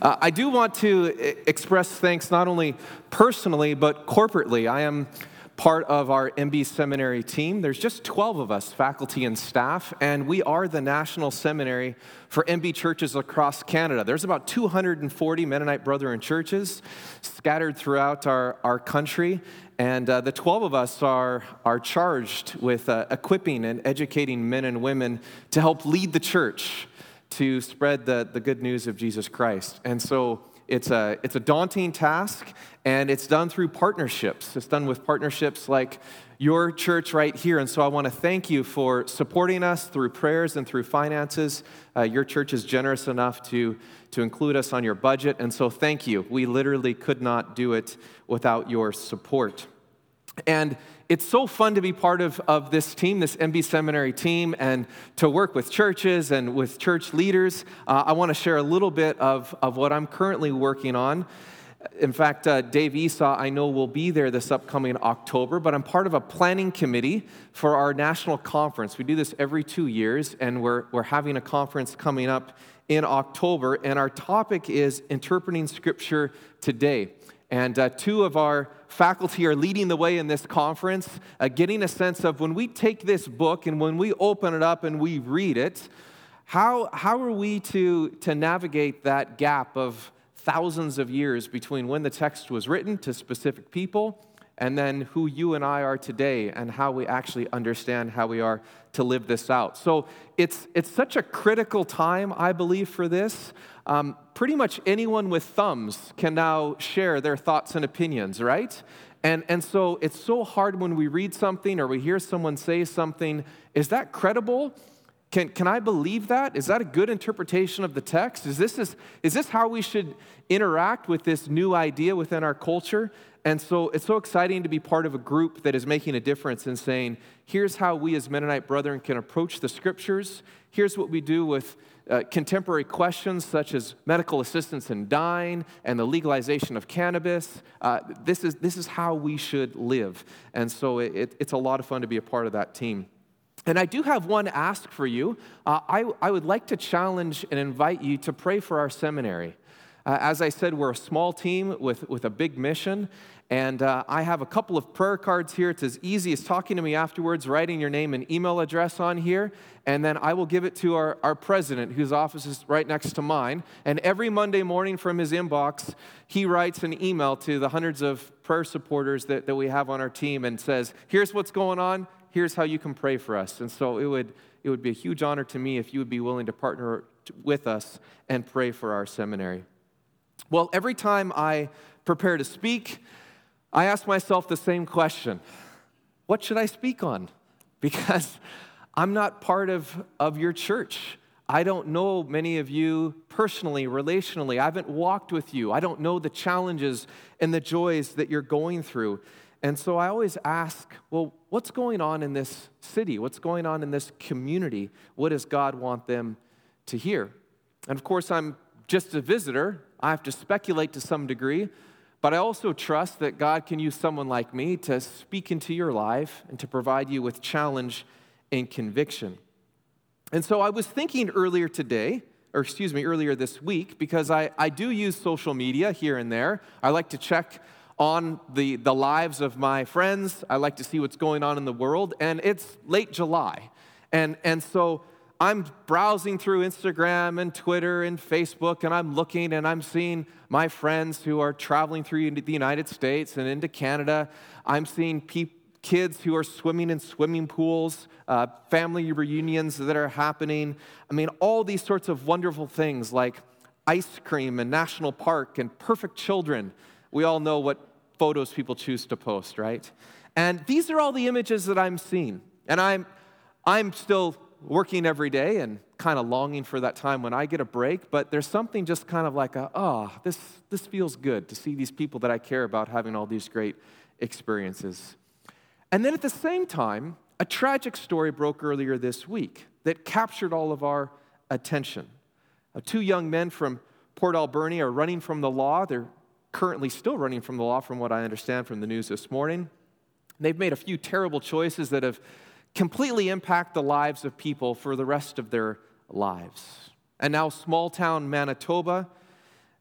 I do want to express thanks not only personally, but corporately. I am part of our MB Seminary team. There's just 12 of us, faculty and staff, and we are the national seminary for MB churches across Canada. There's about 240 Mennonite Brethren churches scattered throughout our country, and the 12 of us are charged with equipping and educating men and women to help lead the church to spread the good news of Jesus Christ. And so it's a daunting task, and it's done through partnerships. It's done with partnerships like your church right here. And so I want to thank you for supporting us through prayers and through finances. Your church is generous enough to include us on your budget, and so thank you. We literally could not do it without your support. And it's so fun to be part of this team, this MB Seminary team, and to work with churches and with church leaders. I want to share a little bit of what I'm currently working on. In fact, Dave Esau, I know, will be there this upcoming October, but I'm part of a planning committee for our national conference. We do this every 2 years, and we're having a conference coming up in October, and our topic is Interpreting Scripture Today. And two of our faculty are leading the way in this conference, getting a sense of when we take this book and when we open it up and we read it, how are we to navigate that gap of thousands of years between when the text was written to specific people and then who you and I are today and how we actually understand how we are to live this out. So it's such a critical time, I believe, for this. Pretty much anyone with thumbs can now share their thoughts and opinions, right? And so it's so hard when we read something or we hear someone say something, is that credible? Can I believe that? Is that a good interpretation of the text? Is this how we should interact with this new idea within our culture? And so it's so exciting to be part of a group that is making a difference in saying, here's how we as Mennonite Brethren can approach the Scriptures. Here's what we do with contemporary questions such as medical assistance in dying and the legalization of cannabis. This is how we should live. And so it's a lot of fun to be a part of that team. And I do have one ask for you. I would like to challenge and invite you to pray for our seminary. As I said, we're a small team with a big mission, and I have a couple of prayer cards here. It's as easy as talking to me afterwards, writing your name and email address on here, and then I will give it to our president, whose office is right next to mine. And every Monday morning from his inbox, he writes an email to the hundreds of prayer supporters that we have on our team and says, here's what's going on, here's how you can pray for us. And so it would be a huge honor to me if you would be willing to partner with us and pray for our seminary. Well, every time I prepare to speak, I ask myself the same question. What should I speak on? Because I'm not part of your church. I don't know many of you personally, relationally. I haven't walked with you. I don't know the challenges and the joys that you're going through. And so I always ask, well, what's going on in this city? What's going on in this community? What does God want them to hear? And of course, I'm just a visitor. I have to speculate to some degree, but I also trust that God can use someone like me to speak into your life and to provide you with challenge and conviction. And so I was thinking earlier this week, because I do use social media here and there. I like to check on the lives of my friends. I like to see what's going on in the world, and it's late July. And so I'm browsing through Instagram and Twitter and Facebook, and I'm looking and I'm seeing my friends who are traveling through the United States and into Canada. I'm seeing kids who are swimming in swimming pools, family reunions that are happening. I mean, all these sorts of wonderful things like ice cream and national park and perfect children. We all know what photos people choose to post, right? And these are all the images that I'm seeing. And I'm still working every day and kind of longing for that time when I get a break, but there's something just kind of like this feels good to see these people that I care about having all these great experiences. And then at the same time, a tragic story broke earlier this week that captured all of our attention. Two young men from Port Alberni are running from the law. They're currently still running from the law from what I understand from the news this morning. They've made a few terrible choices that have completely impact the lives of people for the rest of their lives. And now small town Manitoba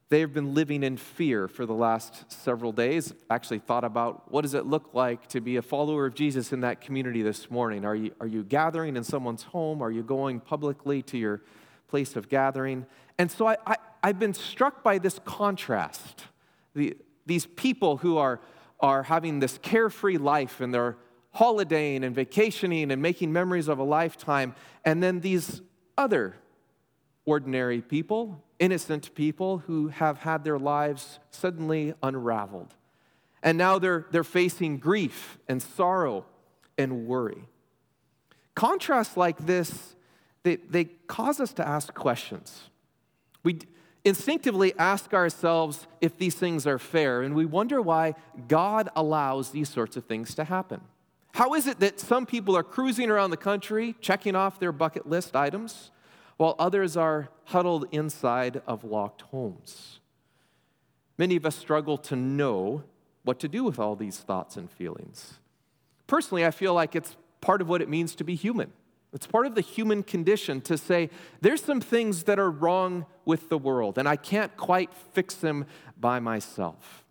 They have been living in fear for the last several days. Actually thought about what does it look like to be a follower of Jesus in that community this morning. Are you gathering in someone's home? Are you going publicly to your place of gathering? And so I've been struck by this contrast. These people who are having this carefree life and they're holidaying and vacationing and making memories of a lifetime, and then these other ordinary people, innocent people who have had their lives suddenly unraveled. And now they're facing grief and sorrow and worry. Contrasts like this, they cause us to ask questions. We instinctively ask ourselves if these things are fair, and we wonder why God allows these sorts of things to happen. How is it that some people are cruising around the country, checking off their bucket list items, while others are huddled inside of locked homes? Many of us struggle to know what to do with all these thoughts and feelings. Personally, I feel like it's part of what it means to be human. It's part of the human condition to say, there's some things that are wrong with the world, and I can't quite fix them by myself.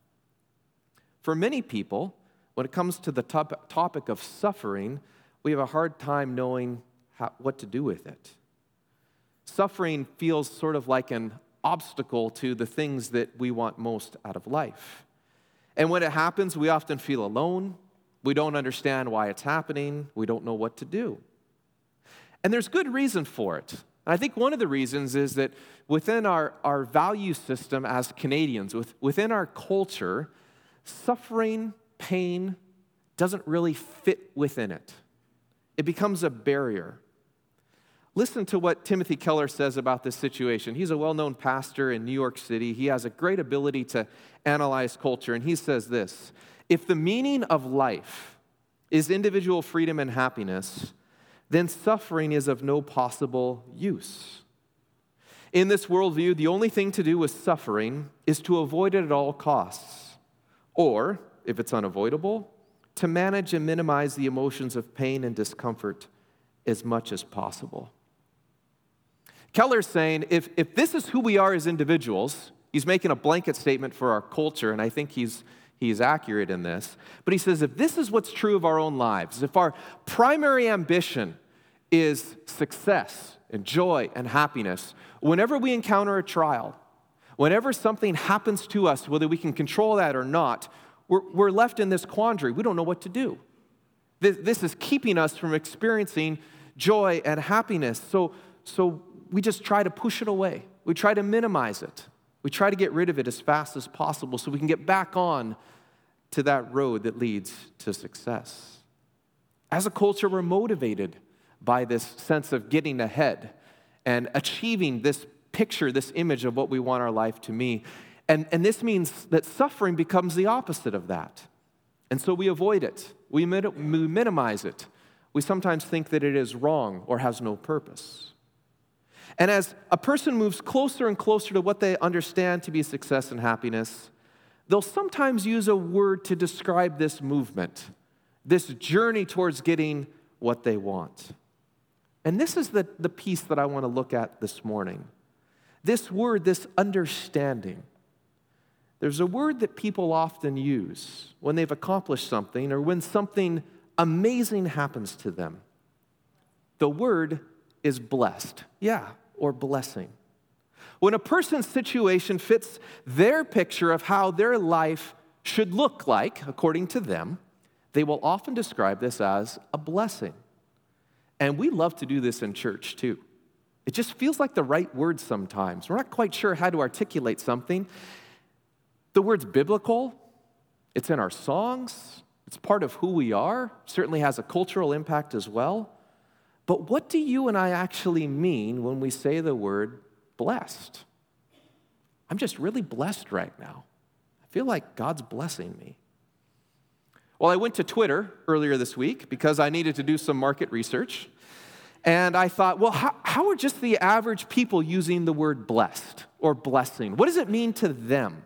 For many people, when it comes to the topic of suffering, we have a hard time knowing what to do with it. Suffering feels sort of like an obstacle to the things that we want most out of life. And when it happens, we often feel alone. We don't understand why it's happening. We don't know what to do. And there's good reason for it. And I think one of the reasons is that within our value system as Canadians, within our culture, suffering, pain doesn't really fit within it. It becomes a barrier. Listen to what Timothy Keller says about this situation. He's a well-known pastor in New York City. He has a great ability to analyze culture, and he says this: if the meaning of life is individual freedom and happiness, then suffering is of no possible use. In this worldview, the only thing to do with suffering is to avoid it at all costs, or, if it's unavoidable, to manage and minimize the emotions of pain and discomfort as much as possible. Keller's saying, if this is who we are as individuals, he's making a blanket statement for our culture, and I think he's accurate in this, but he says, if this is what's true of our own lives, if our primary ambition is success and joy and happiness, whenever we encounter a trial, whenever something happens to us, whether we can control that or not, we're left in this quandary. We don't know what to do. This is keeping us from experiencing joy and happiness. So we just try to push it away. We try to minimize it. We try to get rid of it as fast as possible so we can get back on to that road that leads to success. As a culture, we're motivated by this sense of getting ahead and achieving this picture, this image of what we want our life to be. And this means that suffering becomes the opposite of that. And so we avoid it. We minimize it. We sometimes think that it is wrong or has no purpose. And as a person moves closer and closer to what they understand to be success and happiness, they'll sometimes use a word to describe this movement, this journey towards getting what they want. And this is the piece that I want to look at this morning. This word, this understanding. There's a word that people often use when they've accomplished something or when something amazing happens to them. The word is blessed. Yeah, or blessing. When a person's situation fits their picture of how their life should look like, according to them, they will often describe this as a blessing. And we love to do this in church too. It just feels like the right word sometimes. We're not quite sure how to articulate something. The word's biblical. It's in our songs. It's part of who we are. Certainly has a cultural impact as well. But what do you and I actually mean when we say the word blessed? I'm just really blessed right now. I feel like God's blessing me. Well, I went to Twitter earlier this week because I needed to do some market research. And I thought, well, how are just the average people using the word blessed or blessing? What does it mean to them?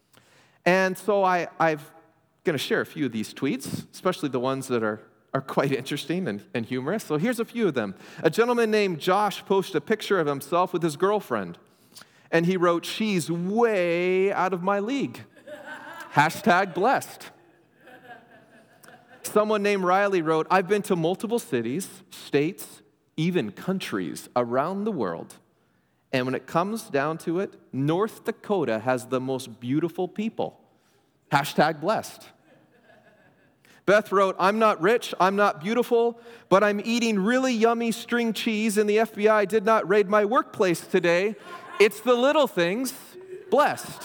And so I'm going to share a few of these tweets, especially the ones that are quite interesting and humorous. So here's a few of them. A gentleman named Josh posted a picture of himself with his girlfriend. and he wrote, "She's way out of my league." Hashtag blessed. Someone named Riley wrote, "I've been to multiple cities, states, even countries around the world. And when it comes down to it, North Dakota has the most beautiful people." Hashtag blessed. Beth wrote, "I'm not rich, I'm not beautiful, but I'm eating really yummy string cheese and the FBI did not raid my workplace today. It's the little things. Blessed."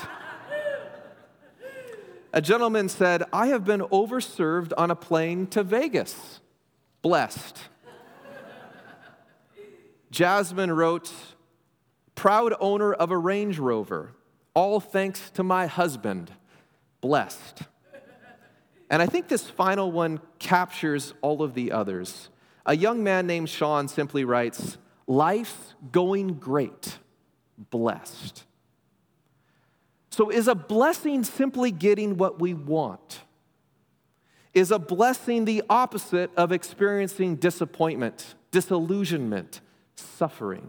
A gentleman said, "I have been overserved on a plane to Vegas." Blessed. Jasmine wrote, "Proud owner of a Range Rover, all thanks to my husband." Blessed. And I think this final one captures all of the others. A young man named Sean simply writes, "Life's going great. Blessed." So is a blessing simply getting what we want? Is a blessing the opposite of experiencing disappointment, disillusionment, suffering?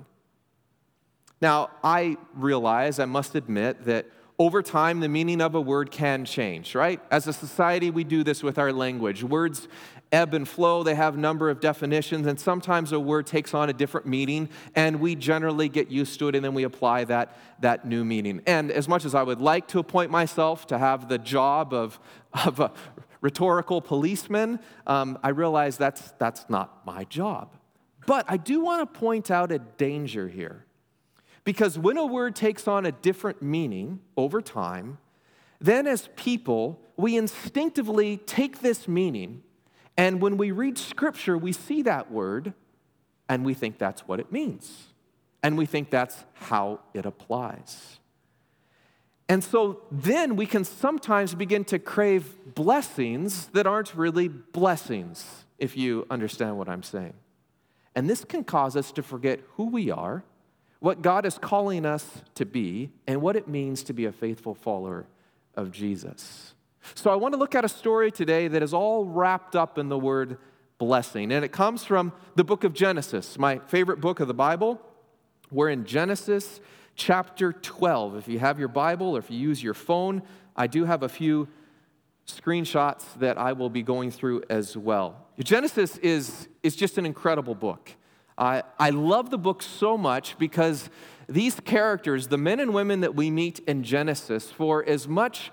Now, I realize, I must admit, that over time, the meaning of a word can change, right? As a society, we do this with our language. Words ebb and flow. They have a number of definitions, and sometimes a word takes on a different meaning, and we generally get used to it, and then we apply that new meaning. And as much as I would like to appoint myself to have the job of a rhetorical policeman, I realize that's not my job. But I do want to point out a danger here. Because when a word takes on a different meaning over time, then as people, we instinctively take this meaning, and when we read Scripture, we see that word, and we think that's what it means. And we think that's how it applies. And so then we can sometimes begin to crave blessings that aren't really blessings, if you understand what I'm saying. And this can cause us to forget who we are, what God is calling us to be, and what it means to be a faithful follower of Jesus. So I want to look at a story today that is all wrapped up in the word blessing. And it comes from the book of Genesis, my favorite book of the Bible. We're in Genesis chapter 12. If you have your Bible or if you use your phone, I do have a few screenshots that I will be going through as well. Genesis is just an incredible book. I love the book so much because these characters, the men and women that we meet in Genesis, for as much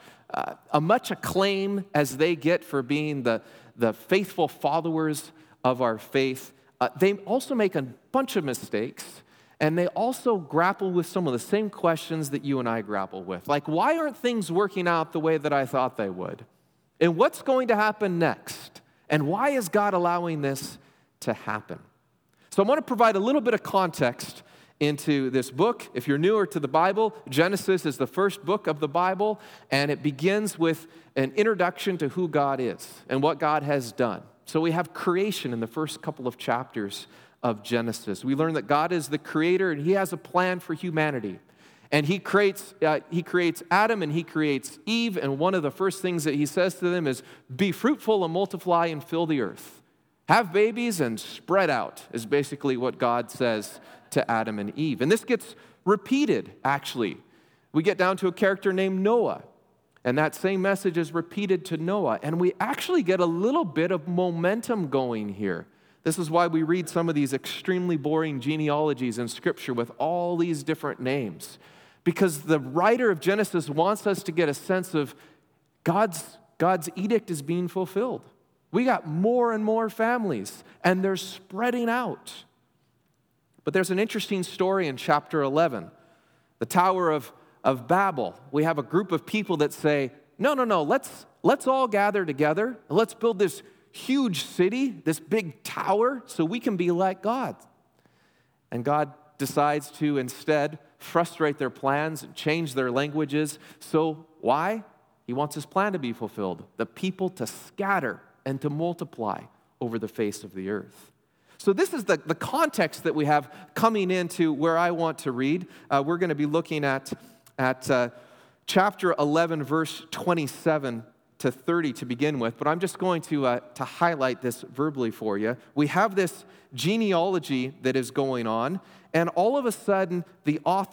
acclaim as they get for being the faithful followers of our faith, they also make a bunch of mistakes, and they also grapple with some of the same questions that you and I grapple with. Like, why aren't things working out the way that I thought they would? And what's going to happen next? And why is God allowing this to happen? So I want to provide a little bit of context into this book. If you're newer to the Bible, Genesis is the first book of the Bible, and it begins with an introduction to who God is and what God has done. So we have creation in the first couple of chapters of Genesis. We learn that God is the creator, and He has a plan for humanity. And He creates Adam and He creates Eve, and one of the first things that He says to them is, "Be fruitful and multiply and fill the earth. Have babies and spread out," is basically what God says to Adam and Eve. And this gets repeated, actually. We get down to a character named Noah, and that same message is repeated to Noah. And we actually get a little bit of momentum going here. This is why we read some of these extremely boring genealogies in Scripture with all these different names. Because the writer of Genesis wants us to get a sense of God's edict is being fulfilled. We got more and more families, and they're spreading out. But there's an interesting story in chapter 11, the Tower of Babel. We have a group of people that say, no, let's all gather together, and let's build this huge city, this big tower, so we can be like God. And God decides to instead frustrate their plans and change their languages. So why? He wants His plan to be fulfilled, the people to scatter and to multiply over the face of the earth. So this is the context that we have coming into where I want to read. We're going to be looking at chapter 11, verse 27 to 30 to begin with, but I'm just going to highlight this verbally for you. We have this genealogy that is going on, and all of a sudden, the author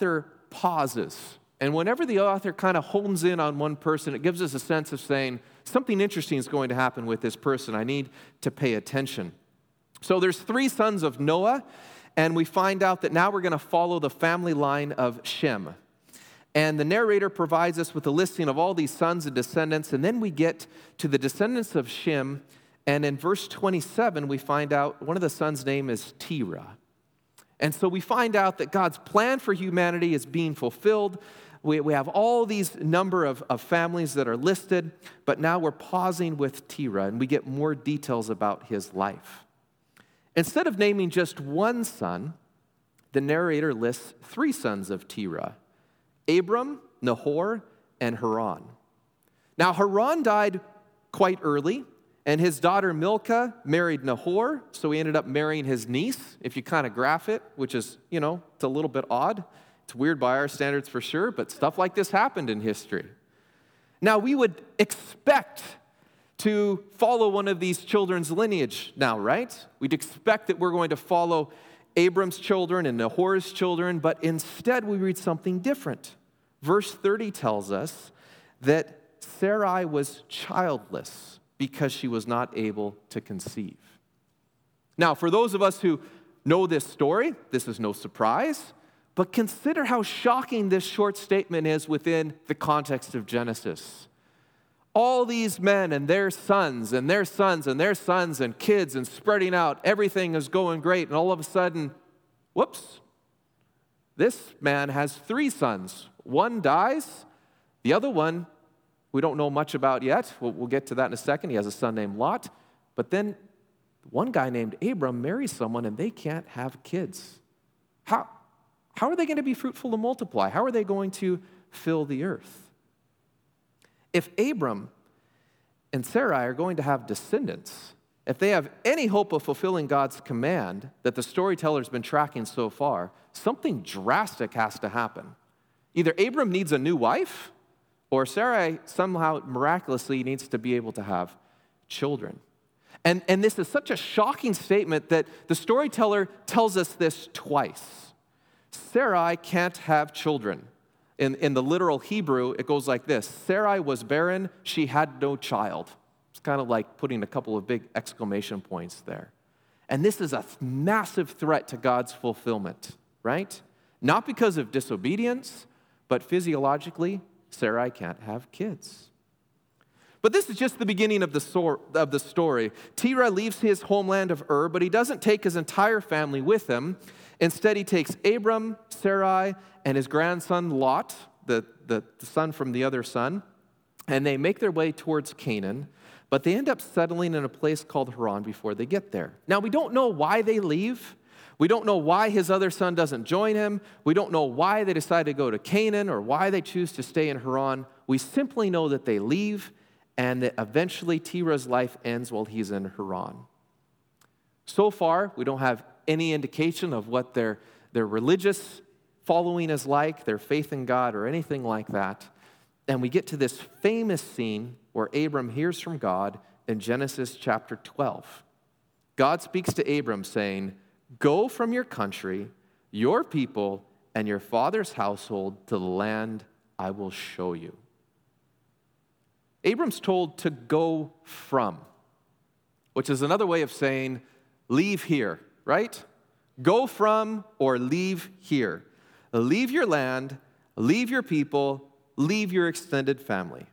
pauses. And whenever the author kind of hones in on one person, it gives us a sense of saying, something interesting is going to happen with this person. I need to pay attention. So there's 3 sons of Noah, and we find out that now we're going to follow the family line of Shem. And the narrator provides us with a listing of all these sons and descendants, and then we get to the descendants of Shem, and in verse 27, we find out one of the sons' name is Terah. And so we find out that God's plan for humanity is being fulfilled. We have all these number of families that are listed, but now we're pausing with Terah, and we get more details about his life. Instead of naming just one son, the narrator lists 3 sons of Terah: Abram, Nahor, and Haran. Now, Haran died quite early, and his daughter Milcah married Nahor, so he ended up marrying his niece, if you kind of graph it, which is, it's a little bit odd. It's weird by our standards for sure, but stuff like this happened in history. Now, we would expect to follow one of these children's lineage now, right? We'd expect that we're going to follow Abram's children and Nahor's children, but instead we read something different. Verse 30 tells us that Sarai was childless because she was not able to conceive. Now, for those of us who know this story, this is no surprise, but consider how shocking this short statement is within the context of Genesis. All these men and their sons and their sons and their sons and kids and spreading out, everything is going great, and all of a sudden, whoops, this man has 3 sons. One dies, the other one we don't know much about yet. We'll get to that in a second. He has a son named Lot, but then one guy named Abram marries someone and they can't have kids. How are they going to be fruitful and multiply? How are they going to fill the earth? If Abram and Sarai are going to have descendants, if they have any hope of fulfilling God's command that the storyteller's been tracking so far, something drastic has to happen. Either Abram needs a new wife, or Sarai somehow miraculously needs to be able to have children. And this is such a shocking statement that the storyteller tells us this twice. Sarai can't have children. In the literal Hebrew, it goes like this: Sarai was barren, she had no child. It's kind of like putting a couple of big exclamation points there. And this is a massive threat to God's fulfillment, right? Not because of disobedience, but physiologically, Sarai can't have kids. But this is just the beginning of the story. Terah leaves his homeland of Ur, but he doesn't take his entire family with him. Instead, he takes Abram, Sarai, and his grandson Lot, the son from the other son, and they make their way towards Canaan, but they end up settling in a place called Haran before they get there. Now, we don't know why they leave. We don't know why his other son doesn't join him. We don't know why they decide to go to Canaan or why they choose to stay in Haran. We simply know that they leave and that eventually Terah's life ends while he's in Haran. So far, we don't have any indication of what their religious following is like, their faith in God, or anything like that. And we get to this famous scene where Abram hears from God in Genesis chapter 12. God speaks to Abram saying, "Go from your country, your people, and your father's household to the land I will show you." Abram's told to go from, which is another way of saying leave here, right? Go from or leave here. Leave your land, leave your people, leave your extended family.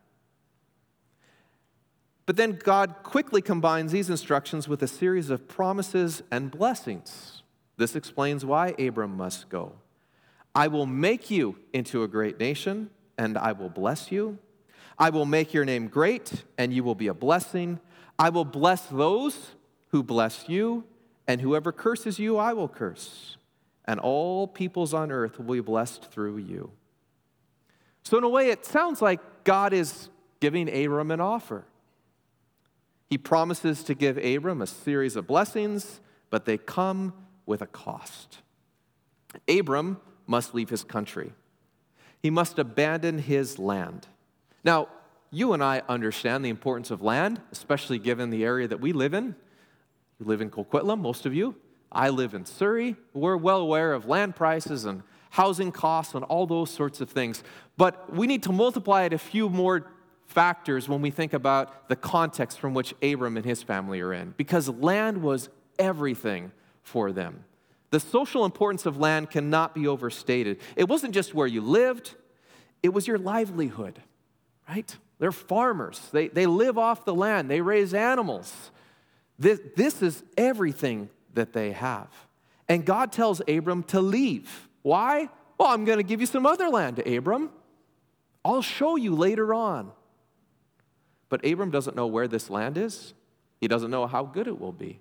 But then God quickly combines these instructions with a series of promises and blessings. This explains why Abram must go. "I will make you into a great nation, and I will bless you. I will make your name great, and you will be a blessing. I will bless those who bless you, and whoever curses you, I will curse. And all peoples on earth will be blessed through you." So in a way, it sounds like God is giving Abram an offer. He promises to give Abram a series of blessings, but they come with a cost. Abram must leave his country. He must abandon his land. Now, you and I understand the importance of land, especially given the area that we live in. You live in Coquitlam, most of you. I live in Surrey. We're well aware of land prices and housing costs, and all those sorts of things. But we need to multiply it a few more factors when we think about the context from which Abram and his family are in, because land was everything for them. The social importance of land cannot be overstated. It wasn't just where you lived, it was your livelihood, right? They're farmers. They live off the land. They raise animals. This is everything that they have. And God tells Abram to leave. Why? Well, I'm going to give you some other land, Abram. I'll show you later on. But Abram doesn't know where this land is. He doesn't know how good it will be.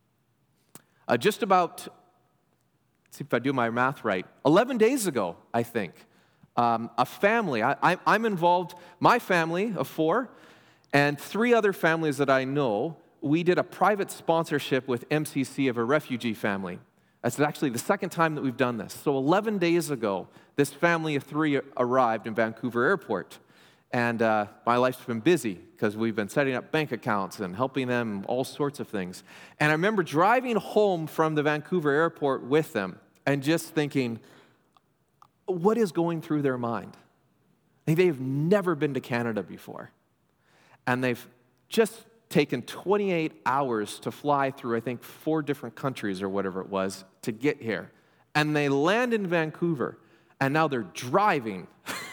Just about, let's see if I do my math right, 11 days ago, I think, a family, I'm involved, my family of 4, and 3 other families that I know, we did a private sponsorship with MCC of a refugee family. That's actually the second time that we've done this. So 11 days ago, this family of 3 arrived in Vancouver Airport. And my life's been busy because we've been setting up bank accounts and helping them, all sorts of things. And I remember driving home from the Vancouver airport with them and just thinking, what is going through their mind? They've never been to Canada before. And they've just taken 28 hours to fly through, I think, 4 different countries or whatever it was to get here. And they land in Vancouver, and now they're driving.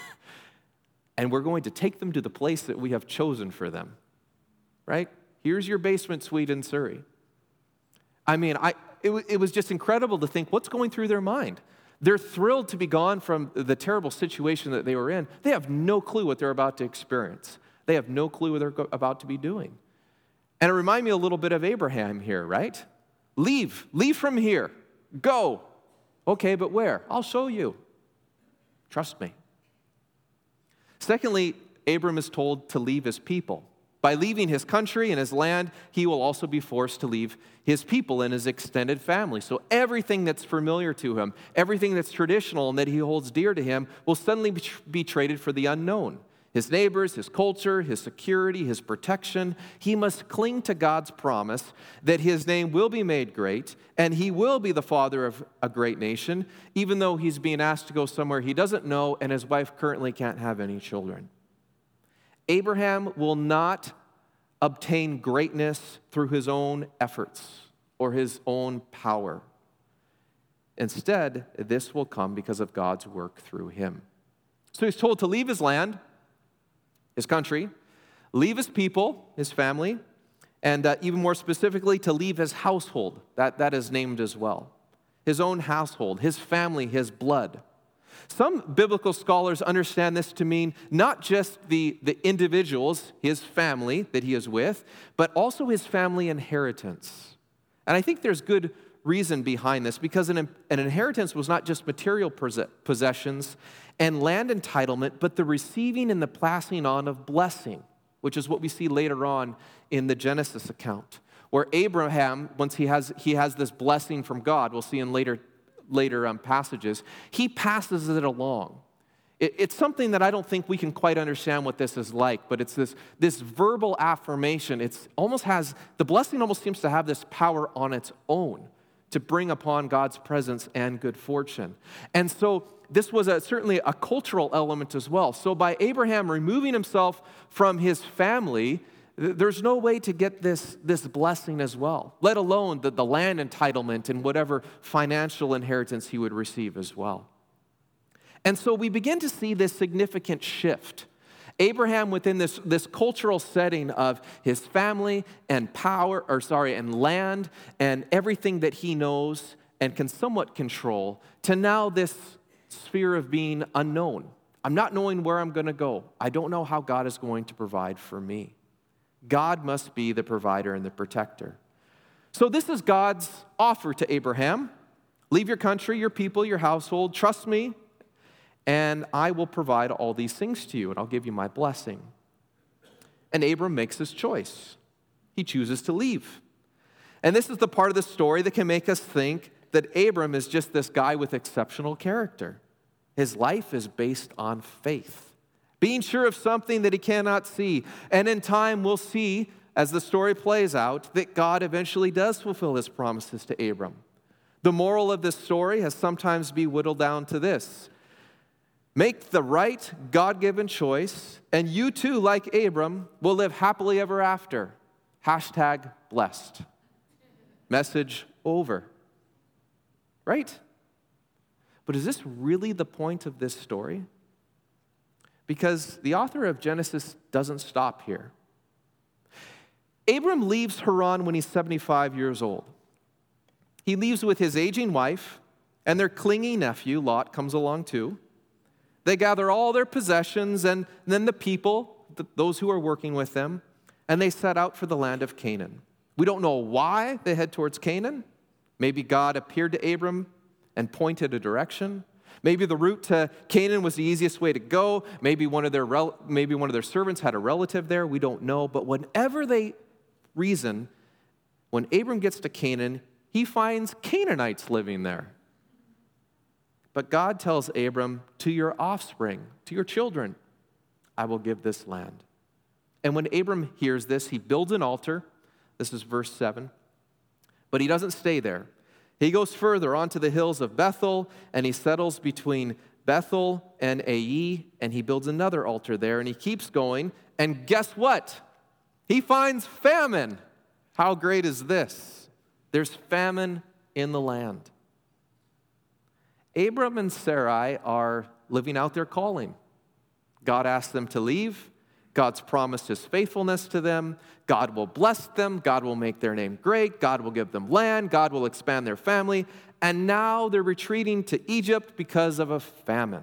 And we're going to take them to the place that we have chosen for them, right? Here's your basement suite in Surrey. I mean, it was just incredible to think what's going through their mind. They're thrilled to be gone from the terrible situation that they were in. They have no clue what they're about to experience. They have no clue what they're about to be doing. And it reminded me a little bit of Abraham here, right? Leave from here, go. Okay, but where? I'll show you. Trust me. Secondly, Abram is told to leave his people. By leaving his country and his land, he will also be forced to leave his people and his extended family. So everything that's familiar to him, everything that's traditional and that he holds dear to him, will suddenly be traded for the unknown. His neighbors, his culture, his security, his protection. He must cling to God's promise that his name will be made great and he will be the father of a great nation, even though he's being asked to go somewhere he doesn't know and his wife currently can't have any children. Abraham will not obtain greatness through his own efforts or his own power. Instead, this will come because of God's work through him. So he's told to leave his land, his country, leave his people, his family, and even more specifically, to leave his household. That is named as well. His own household, his family, his blood. Some biblical scholars understand this to mean not just the individuals, his family that he is with, but also his family inheritance. And I think there's good reason behind this, because an inheritance was not just material possessions and land entitlement, but the receiving and the passing on of blessing, which is what we see later on in the Genesis account, where Abraham, once he has this blessing from God, we'll see in later passages, he passes it along. It's something that I don't think we can quite understand what this is like, but it's this verbal affirmation. The blessing almost seems to have this power on its own to bring upon God's presence and good fortune. And so this was certainly a cultural element as well. So by Abraham removing himself from his family, there's no way to get this blessing as well, let alone the land entitlement and whatever financial inheritance he would receive as well. And so we begin to see this significant shift. Abraham, within this cultural setting of his family and and land and everything that he knows and can somewhat control, to now this sphere of being unknown. I'm not knowing where I'm going to go. I don't know how God is going to provide for me. God must be the provider and the protector. So this is God's offer to Abraham. Leave your country, your people, your household. Trust me, and I will provide all these things to you, and I'll give you my blessing. And Abram makes his choice. He chooses to leave. And this is the part of the story that can make us think that Abram is just this guy with exceptional character. His life is based on faith, being sure of something that he cannot see. And in time, we'll see, as the story plays out, that God eventually does fulfill his promises to Abram. The moral of this story has sometimes been whittled down to this: make the right God-given choice, and you too, like Abram, will live happily ever after. #blessed. Message over. Right? But is this really the point of this story? Because the author of Genesis doesn't stop here. Abram leaves Haran when he's 75 years old. He leaves with his aging wife, and their clingy nephew, Lot, comes along too. They gather all their possessions and then the people, those who are working with them, and they set out for the land of Canaan. We don't know why they head towards Canaan. Maybe God appeared to Abram and pointed a direction. Maybe the route to Canaan was the easiest way to go. Maybe one of their servants had a relative there. We don't know. But whenever they reason, when Abram gets to Canaan, he finds Canaanites living there. But God tells Abram, to your offspring, to your children, I will give this land. And when Abram hears this, he builds an altar. This is verse 7. But he doesn't stay there. He goes further onto the hills of Bethel, and he settles between Bethel and Ai, and he builds another altar there, and he keeps going. And guess what? He finds famine. How great is this? There's famine in the land. Abram and Sarai are living out their calling. God asked them to leave. God's promised his faithfulness to them. God will bless them. God will make their name great. God will give them land. God will expand their family. And now they're retreating to Egypt because of a famine.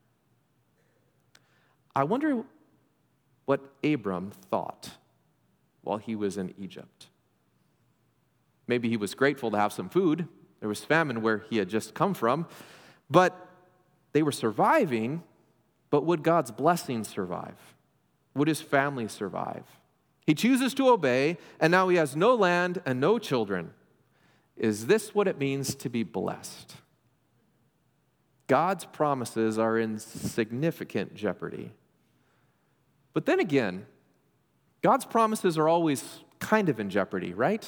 I wonder what Abram thought while he was in Egypt. Maybe he was grateful to have some food. There was famine where he had just come from. But they were surviving, but would God's blessing survive? Would his family survive? He chooses to obey, and now he has no land and no children. Is this what it means to be blessed? God's promises are in significant jeopardy. But then again, God's promises are always kind of in jeopardy, right?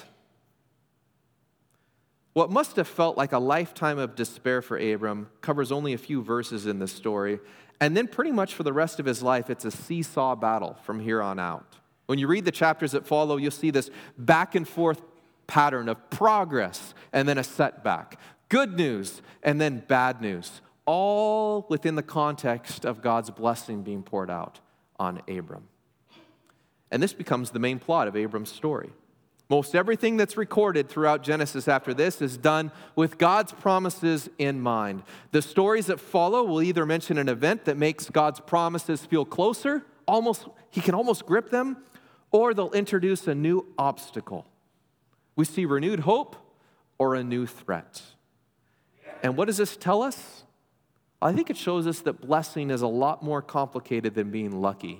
What must have felt like a lifetime of despair for Abram covers only a few verses in this story, and then pretty much for the rest of his life, it's a seesaw battle from here on out. When you read the chapters that follow, you'll see this back and forth pattern of progress and then a setback, good news and then bad news, all within the context of God's blessing being poured out on Abram. And this becomes the main plot of Abram's story. Most everything that's recorded throughout Genesis after this is done with God's promises in mind. The stories that follow will either mention an event that makes God's promises feel closer, he can almost grip them, or they'll introduce a new obstacle. We see renewed hope or a new threat. And what does this tell us? I think it shows us that blessing is a lot more complicated than being lucky.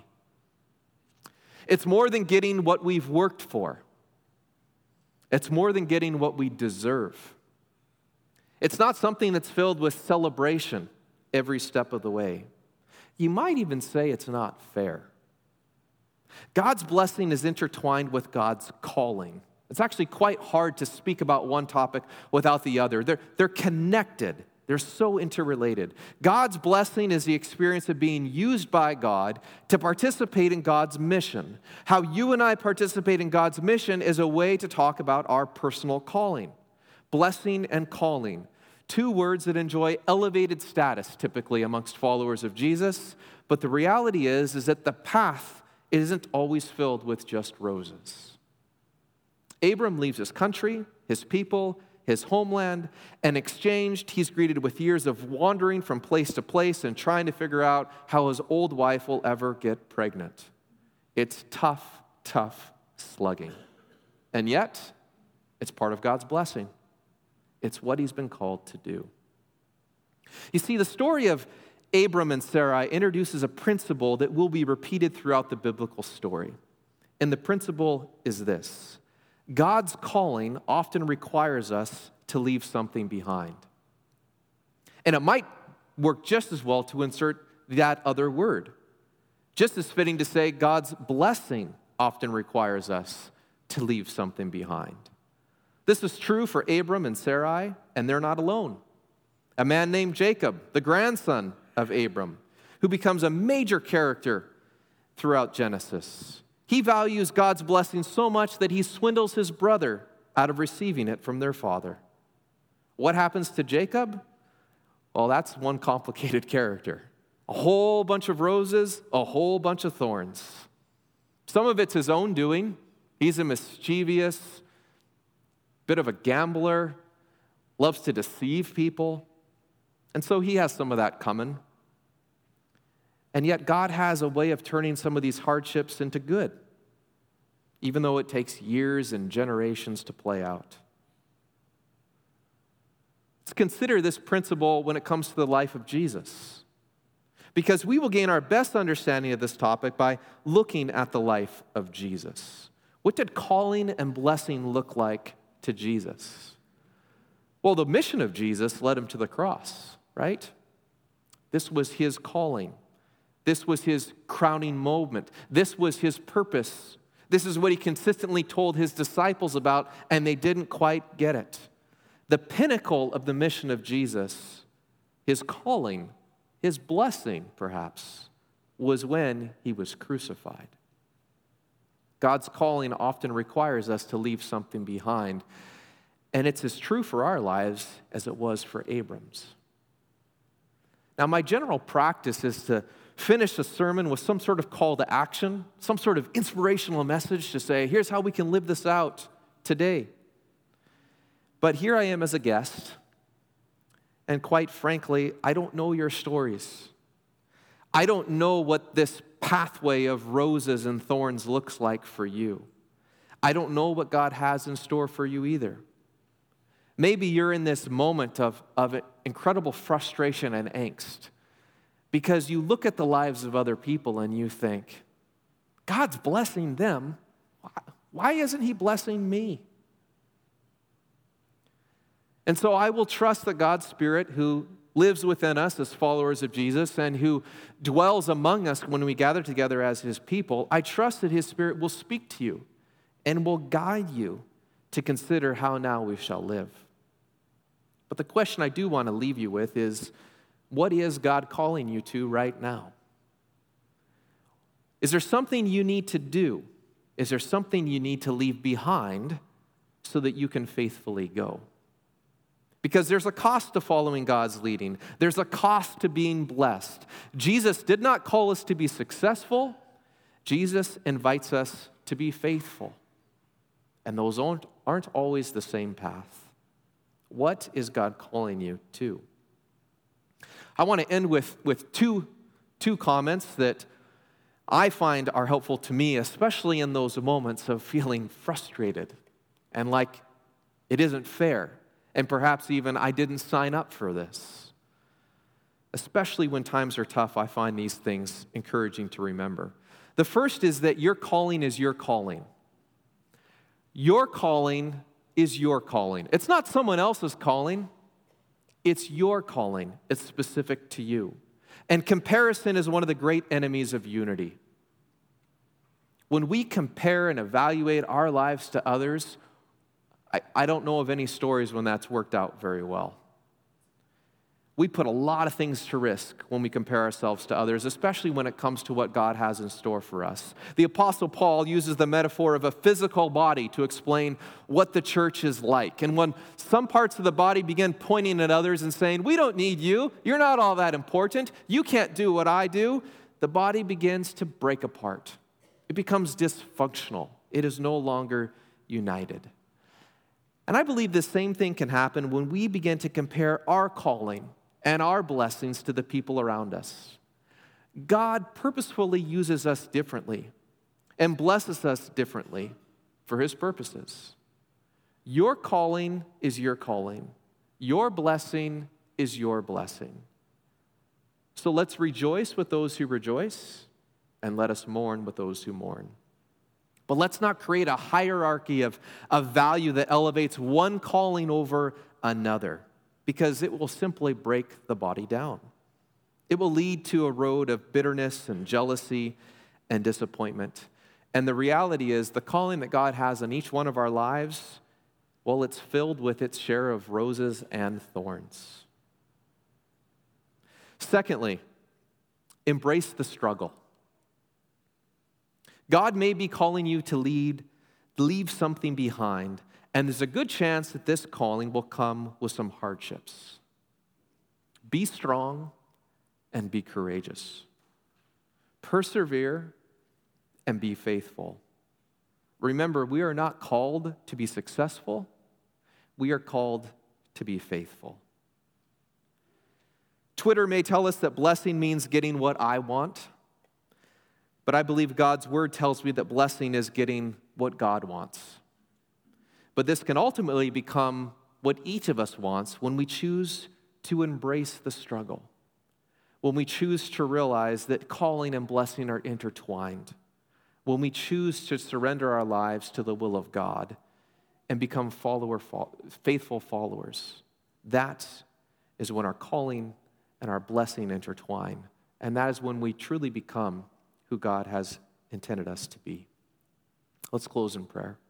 It's more than getting what we've worked for. It's more than getting what we deserve. It's not something that's filled with celebration every step of the way. You might even say it's not fair. God's blessing is intertwined with God's calling. It's actually quite hard to speak about one topic without the other. They're connected. They're so interrelated. God's blessing is the experience of being used by God to participate in God's mission. How you and I participate in God's mission is a way to talk about our personal calling. Blessing and calling, two words that enjoy elevated status typically amongst followers of Jesus, but the reality is that the path isn't always filled with just roses. Abram leaves his country, his people, his homeland, and exchanged, he's greeted with years of wandering from place to place and trying to figure out how his old wife will ever get pregnant. It's tough, tough slugging. And yet, it's part of God's blessing. It's what he's been called to do. You see, the story of Abram and Sarai introduces a principle that will be repeated throughout the biblical story. And the principle is this: God's calling often requires us to leave something behind. And it might work just as well to insert that other word. Just as fitting to say God's blessing often requires us to leave something behind. This is true for Abram and Sarai, and they're not alone. A man named Jacob, the grandson of Abram, who becomes a major character throughout Genesis. He values God's blessing so much that he swindles his brother out of receiving it from their father. What happens to Jacob? Well, that's one complicated character. A whole bunch of roses, a whole bunch of thorns. Some of it's his own doing. He's a mischievous, bit of a gambler, loves to deceive people. And so he has some of that coming. And yet God has a way of turning some of these hardships into good, even though it takes years and generations to play out. Let's consider this principle when it comes to the life of Jesus, because we will gain our best understanding of this topic by looking at the life of Jesus. What did calling and blessing look like to Jesus? Well, the mission of Jesus led him to the cross, right? This was his calling. This was his crowning moment. This was his purpose. This is what he consistently told his disciples about, and they didn't quite get it. The pinnacle of the mission of Jesus, his calling, his blessing, perhaps, was when he was crucified. God's calling often requires us to leave something behind, and it's as true for our lives as it was for Abram's. Now, my general practice is to finish a sermon with some sort of call to action, some sort of inspirational message to say, here's how we can live this out today. But here I am as a guest, and quite frankly, I don't know your stories. I don't know what this pathway of roses and thorns looks like for you. I don't know what God has in store for you either. Maybe you're in this moment of incredible frustration and angst because you look at the lives of other people and you think, God's blessing them. Why isn't he blessing me? And so I will trust that God's Spirit, who lives within us as followers of Jesus and who dwells among us when we gather together as his people, I trust that his Spirit will speak to you and will guide you to consider how now we shall live. But the question I do want to leave you with is, what is God calling you to right now? Is there something you need to do? Is there something you need to leave behind so that you can faithfully go? Because there's a cost to following God's leading. There's a cost to being blessed. Jesus did not call us to be successful. Jesus invites us to be faithful. And those aren't always the same path. What is God calling you to? I want to end with two comments that I find are helpful to me, especially in those moments of feeling frustrated and like it isn't fair. And perhaps even I didn't sign up for this. Especially when times are tough, I find these things encouraging to remember. The first is that your calling is your calling. Your calling is your calling. It's not someone else's calling. It's your calling. It's specific to you. And comparison is one of the great enemies of unity. When we compare and evaluate our lives to others, I don't know of any stories when that's worked out very well. We put a lot of things to risk when we compare ourselves to others, especially when it comes to what God has in store for us. The Apostle Paul uses the metaphor of a physical body to explain what the church is like. And when some parts of the body begin pointing at others and saying, we don't need you, you're not all that important, you can't do what I do, the body begins to break apart. It becomes dysfunctional. It is no longer united. And I believe the same thing can happen when we begin to compare our calling and our blessings to the people around us. God purposefully uses us differently and blesses us differently for his purposes. Your calling is your calling. Your blessing is your blessing. So let's rejoice with those who rejoice, and let us mourn with those who mourn. But let's not create a hierarchy of value that elevates one calling over another, because it will simply break the body down. It will lead to a road of bitterness and jealousy and disappointment. And the reality is, the calling that God has on each one of our lives well, it's filled with its share of roses and thorns. Secondly, embrace the struggle. God may be calling you to leave something behind, and there's a good chance that this calling will come with some hardships. Be strong and be courageous. Persevere and be faithful. Remember, we are not called to be successful. We are called to be faithful. Twitter may tell us that blessing means getting what I want, but I believe God's word tells me that blessing is getting what God wants. But this can ultimately become what each of us wants when we choose to embrace the struggle, when we choose to realize that calling and blessing are intertwined, when we choose to surrender our lives to the will of God and become faithful followers. That is when our calling and our blessing intertwine, and that is when we truly become who God has intended us to be. Let's close in prayer.